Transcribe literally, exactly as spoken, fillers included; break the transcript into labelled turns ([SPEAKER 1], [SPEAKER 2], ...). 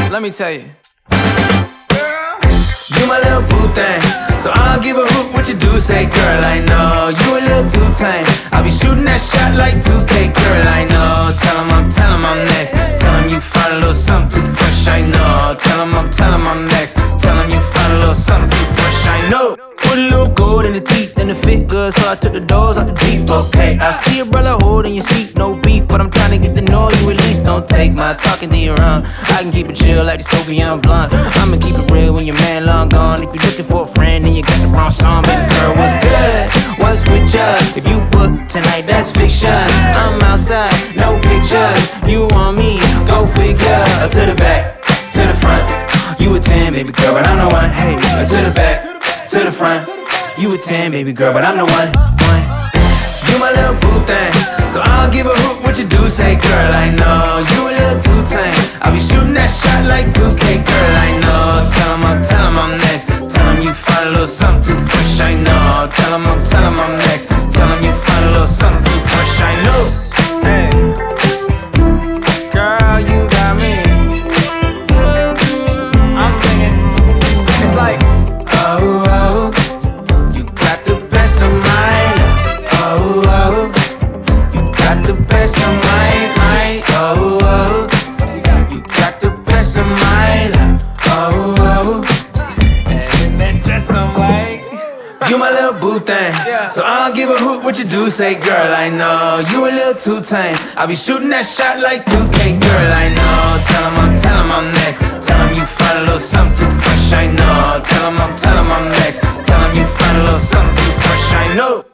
[SPEAKER 1] Let me tell you. You my little boo thing, so I don't give a hoot what you do. Say, girl, I know you a little too tame. I'll be shooting that shot like two K, girl, I know. Tell him I'm, tell him I'm next. Tell him you find a little something too fresh, I know. Tell him I'm, tell him I'm next. Tell him you find a little something too fresh, I know. Put a little gold in the teeth and it fit good, so I took the doors out the Jeep. Okay, I see a brother holding your seat, no beef, but I'm trying to get to know you at least. Don't take my talking to your own. I can keep it chill like the Soviet blunt. I'ma keep it real when your man long gone. If you're looking for a friend, then you got the wrong song. Baby girl, what's good? What's with ya? If you book tonight, that's fiction. I'm outside, no pictures. You want me? Go figure. To the back, to the front. You a ten, baby girl, but I'm the one. Hey, to the back, to the front. You a ten, baby girl, but I'm the one. One. You my little boo thing, so I don't give a hoot what you do. Say, girl, I know you a little too tame. I'll be shooting that shot like two K, girl, I know. Tell him I'm, tell him I'm next. Tell him you find a little something too fresh, I know. Tell him I'm, tell him I'm next. Tell him you find a little something too fresh, I know. Hey, girl, you got me. I'm singing. It's like, oh, oh, you got the best of mine. Oh, oh, you got the best of mine, mine. Oh, oh, you got the best of mine. Oh, oh, and then just some white. You my little boo thing, so I don't give a hoot what you do. Say, girl, I know you a little too tame. I'll be shooting that shot like two K, girl, I know. Tell him I'm, tell him I'm next. Tell him you find a little something too fresh, I know. Tell him I'm, tell him I'm next. Tell him you find a little something too fresh, I know.